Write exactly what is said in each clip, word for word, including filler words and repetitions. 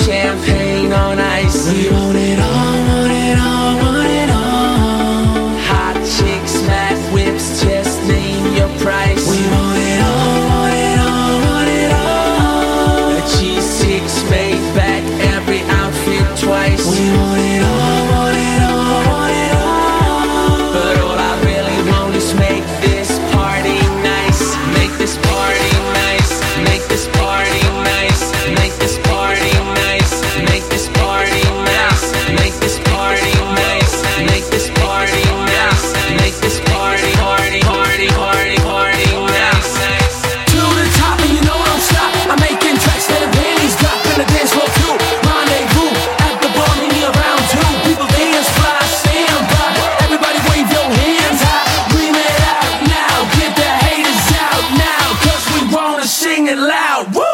champagne on ice. We want it all, want it all, want it all. Hot chicks, mad whips, just name your price. We want it all, want it all, want it all. A G six made back every outfit twice. We want it all, want it all, want it all. But all I really want is make this party nice. Make this party nice. Make this party nice. Make this party nice. Make this party nice. Make this party nice. Make this party nice. Make this party party party party party nice. To the top and you know I don't stop. I'm making tracks that the panties drop in the dance floor too. Rendezvous at the bar, meet me around two. People dance, fly, stand by. Everybody wave your hands high. Dream it out now. Get the haters out now. Cause we wanna sing it loud. Woo!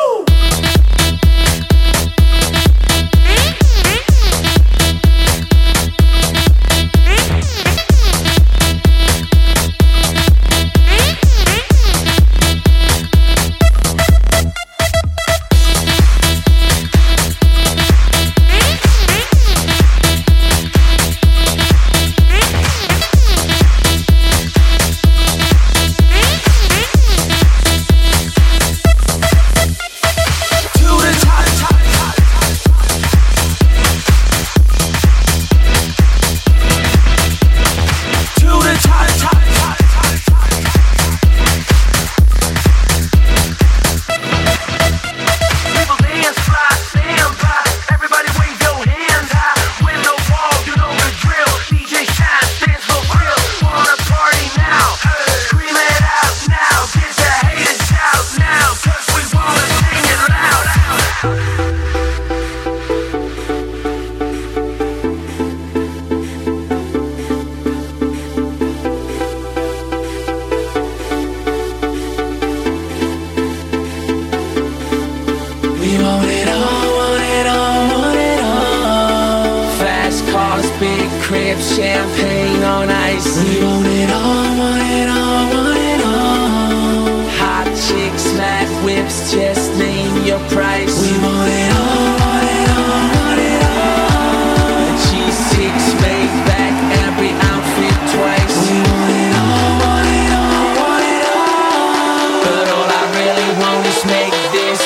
We want it all, want it all, want it all. Fast cars, big cribs, champagne on ice. We want it all, want it all, want it all. Hot chicks, mad whips, just name your price. We want it all, want it all, want it all. A G six made back every outfit twice. We want it all, want it all, want it all. But all I really want is make this